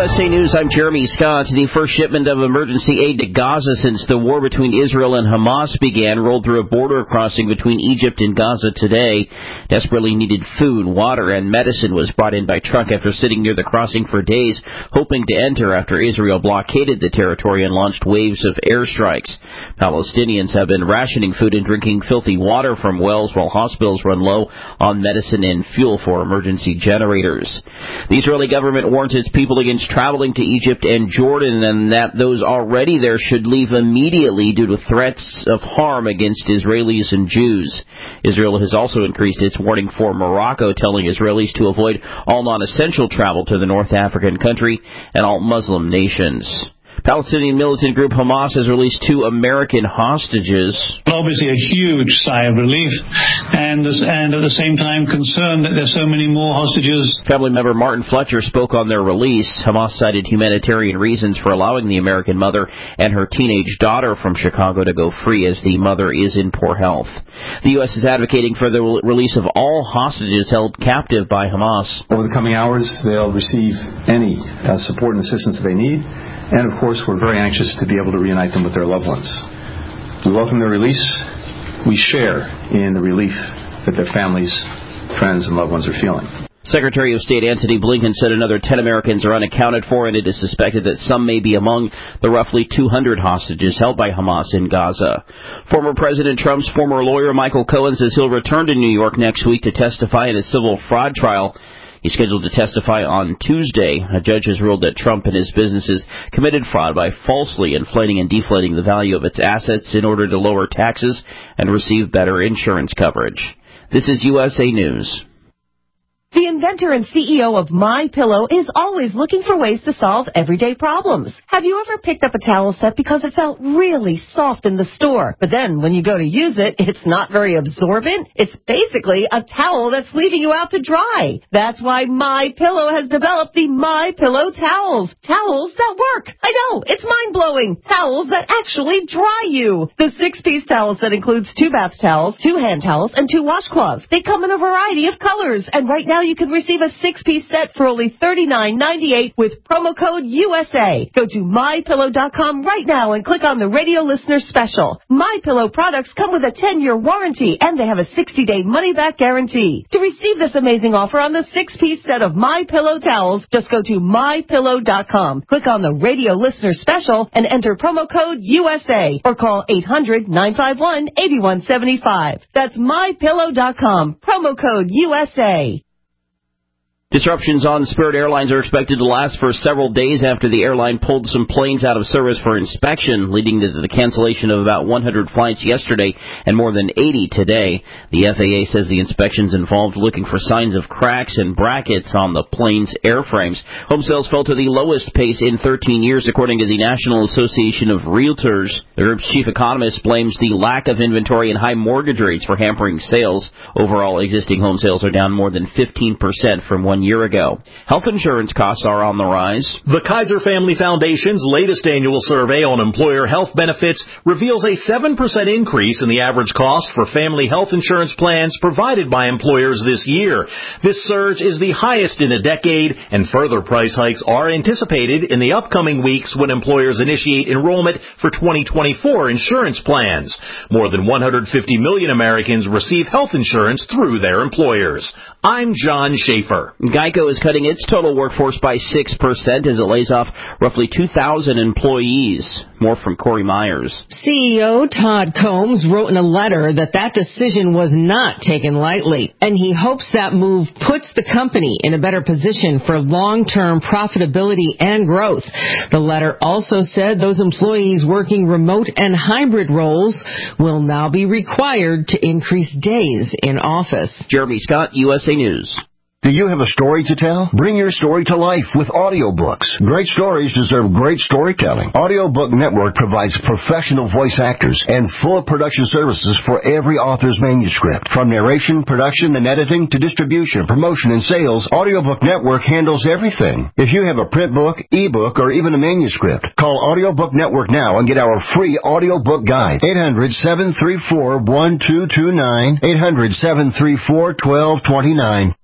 USA News, I'm Jeremy Scott. The first shipment of emergency aid to Gaza since the war between Israel and Hamas began rolled through a border crossing between Egypt and Gaza today. Desperately needed food, water, and medicine was brought in by truck after sitting near the crossing for days, hoping to enter after Israel blockaded the territory and launched waves of airstrikes. Palestinians have been rationing food and drinking filthy water from wells while hospitals run low on medicine and fuel for emergency generators. The Israeli government warns its people against traveling to Egypt and Jordan, and that those already there should leave immediately due to threats of harm against Israelis and Jews. Israel has also increased its warning for Morocco, telling Israelis to avoid all non-essential travel to the North African country and all Muslim nations. Palestinian militant group Hamas has released 2 American hostages. Obviously a huge sigh of relief and at the same time concerned that there's so many more hostages. Family member Martin Fletcher spoke on their release. Hamas cited humanitarian reasons for allowing the American mother and her teenage daughter from Chicago to go free as the mother is in poor health. The U.S. is advocating for the release of all hostages held captive by Hamas. Over the coming hours, they'll receive any support and assistance they need. And, of course, we're very anxious to be able to reunite them with their loved ones. We welcome their release. We share in the relief that their families, friends, and loved ones are feeling. Secretary of State Antony Blinken said another 10 Americans are unaccounted for, and it is suspected that some may be among the roughly 200 hostages held by Hamas in Gaza. Former President Trump's former lawyer Michael Cohen says he'll return to New York next week to testify in a civil fraud trial. He's scheduled to testify on Tuesday. A judge has ruled that Trump and his businesses committed fraud by falsely inflating and deflating the value of its assets in order to lower taxes and receive better insurance coverage. This is USA News. The inventor and CEO of MyPillow is always looking for ways to solve everyday problems. Have you ever picked up a towel set because it felt really soft in the store, but then when you go to use it, it's not very absorbent? It's basically a towel that's leaving you out to dry. That's why MyPillow has developed the MyPillow towels. Towels that work. I know, it's mind-blowing. Towels that actually dry you. The 6-piece towel set includes 2 bath towels, 2 hand towels, and 2 washcloths. They come in a variety of colors, and right now you can receive a 6-piece set for only $39.98 with promo code USA. Go to MyPillow.com right now and click on the radio listener special. MyPillow products come with a 10-year warranty, and they have a 60-day money-back guarantee. To receive this amazing offer on the 6-piece set of MyPillow towels, just go to MyPillow.com. Click on the radio listener special and enter promo code USA or call 800-951-8175. That's MyPillow.com. Promo code USA. Disruptions on Spirit Airlines are expected to last for several days after the airline pulled some planes out of service for inspection, leading to the cancellation of about 100 flights yesterday and more than 80 today. The FAA says the inspections involved looking for signs of cracks and brackets on the plane's airframes. Home sales fell to the lowest pace in 13 years, according to the National Association of Realtors. The group's chief economist blames the lack of inventory and high mortgage rates for hampering sales. Overall, existing home sales are down more than 15% from 1 year ago. Health insurance costs are on the rise. The Kaiser Family Foundation's latest annual survey on employer health benefits reveals a 7% increase in the average cost for family health insurance plans provided by employers this year. This surge is the highest in a decade, and further price hikes are anticipated in the upcoming weeks when employers initiate enrollment for 2024 insurance plans. More than 150 million Americans receive health insurance through their employers. I'm John Schaefer. Geico is cutting its total workforce by 6% as it lays off roughly 2,000 employees. More from Corey Myers. CEO Todd Combs wrote in a letter that decision was not taken lightly, and he hopes that move puts the company in a better position for long-term profitability and growth. The letter also said those employees working remote and hybrid roles will now be required to increase days in office. Jeremy Scott, USA News. Do you have a story to tell? Bring your story to life with audiobooks. Great stories deserve great storytelling. Audiobook Network provides professional voice actors and full production services for every author's manuscript. From narration, production, and editing to distribution, promotion, and sales, Audiobook Network handles everything. If you have a print book, ebook, or even a manuscript, call Audiobook Network now and get our free audiobook guide. 800-734-1229. 800-734-1229.